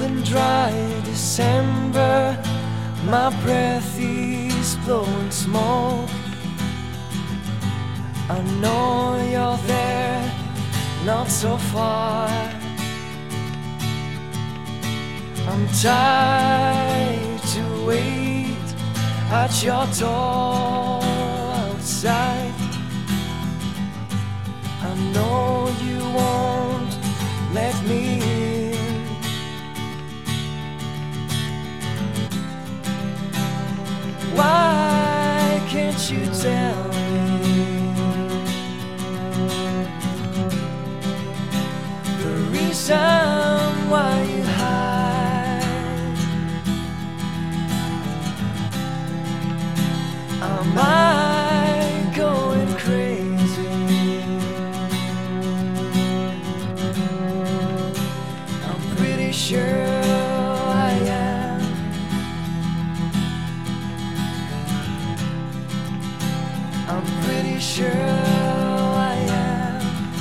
and dry December, my breath is blowing smoke. I know you're there, not so far. I'm tired to wait at your door outside. I know you won't let me in. Why can't you tell me the reason why you hide? Am I going crazy? I'm pretty sure I am. I'm pretty sure I am.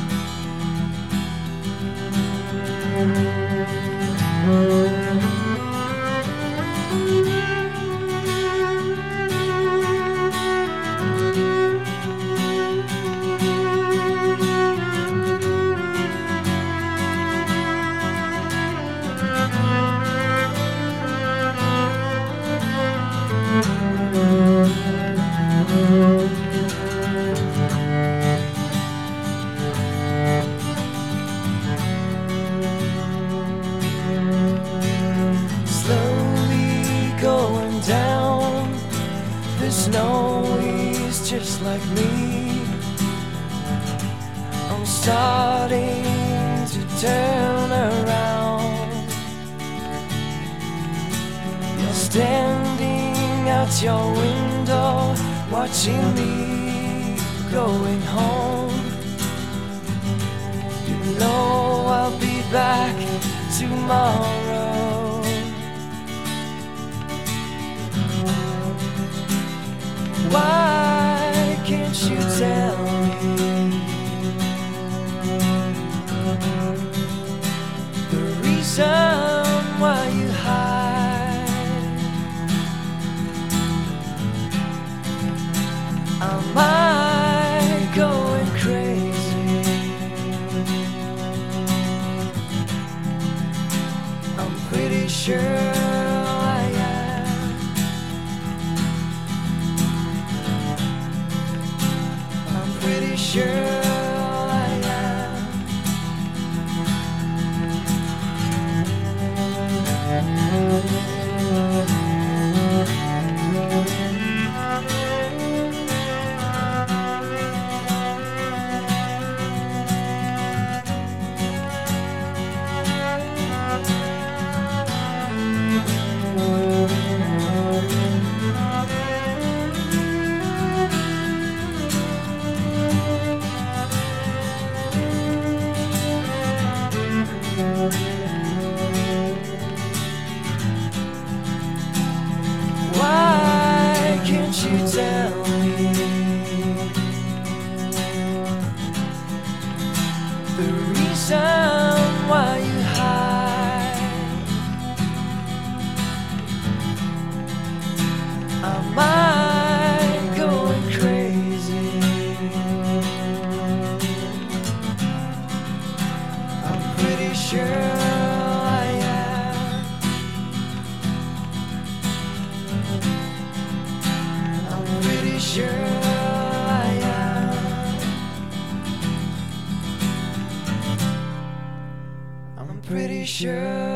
Slowly going down, the snow is just like me. I'm starting to turn around. You're standing at your window, watching me going home. You know I'll be back tomorrow. Why can't you tell me the reason why you hide? Am I going crazy? I'm pretty sure I am. I'm pretty sure I am. Why can't you tell me the reason why you hide? Am I going crazy? I'm pretty sure I am. I'm pretty sure I am. I'm pretty sure